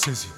Sezi.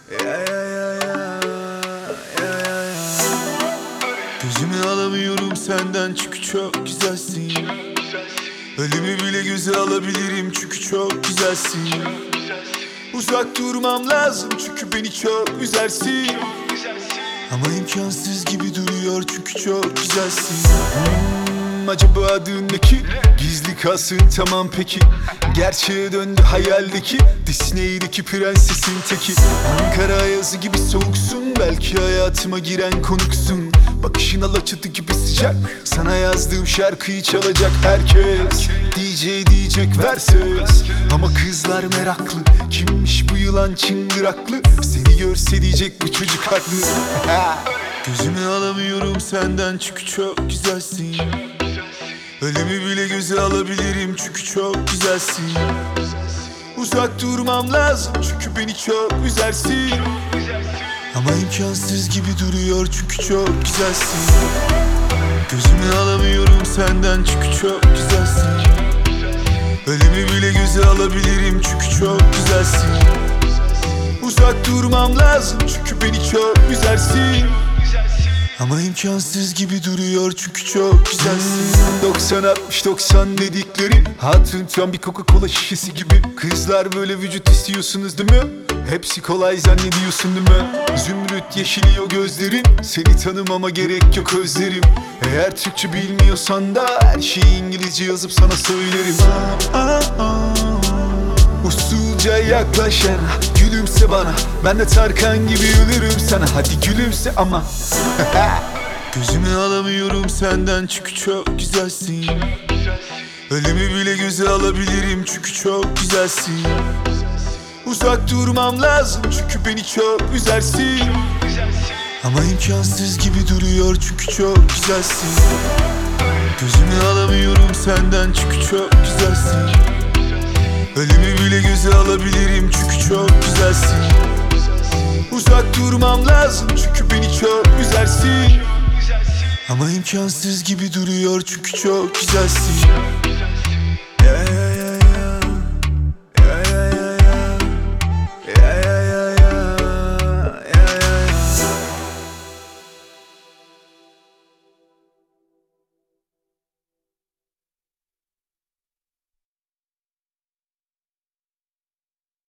Gözümü alamıyorum senden çünkü çok güzelsin. Ölümü bile göze alabilirim çünkü çok güzelsin. Uzak durmam lazım çünkü beni çok üzersin. Ama imkansız gibi duruyor çünkü çok güzelsin. Acaba adın ne ki? Gizli kalsın tamam peki. Gerçeğe döndü hayaldeki Disney'deki prensesin teki. Ankara yazı gibi soğuksun, belki hayatıma giren konuksun. Bakışın alaçatı gibi sıcak, sana yazdığım şarkıyı çalacak herkes. DJ diyecek ver söz, ama kızlar meraklı. Kimmiş bu yılan çıngıraklı? Seni görse diyecek bu çocuk haklı. Gözümü alamıyorum senden çünkü çok güzelsin. Ölümü bile göze alabilirim çünkü çok güzelsin. Uzak durmam lazım çünkü beni çok üzersin. Ama imkansız gibi duruyor çünkü çok güzelsin. Gözümü alamıyorum senden çünkü çok güzelsin. Ölümü bile göze alabilirim çünkü çok güzelsin. Uzak durmam lazım çünkü beni çok üzersin. Ama imkansız gibi duruyor çünkü çok güzelsin. 90-60-90 dedikleri hatun tam bir Coca-Cola şişesi gibi. Kızlar böyle vücut istiyorsunuz değil mi? Hepsi kolay zannediyorsun değil mi? Zümrüt yeşili o gözlerin, seni tanımama gerek yok özlerim. Eğer Türkçe bilmiyorsan da her şeyi İngilizce yazıp sana söylerim. Usulca yaklaşan, gülümse bana. Ben de Tarkan gibi ölürüm sana. Hadi gülümse ama. Gözümü alamıyorum senden çünkü çok güzelsin. Ölümü bile göze alabilirim çünkü çok güzelsin. Uzak durmam lazım çünkü beni çok üzersin. Ama imkansız gibi duruyor çünkü çok güzelsin. Gözümü alamıyorum senden çünkü çok güzelsin. Ölümü bile göze alabilirim çünkü çok güzelsin. Uzak durmam lazım çünkü beni çok üzersin. Ama imkansız gibi duruyor çünkü çok güzelsin.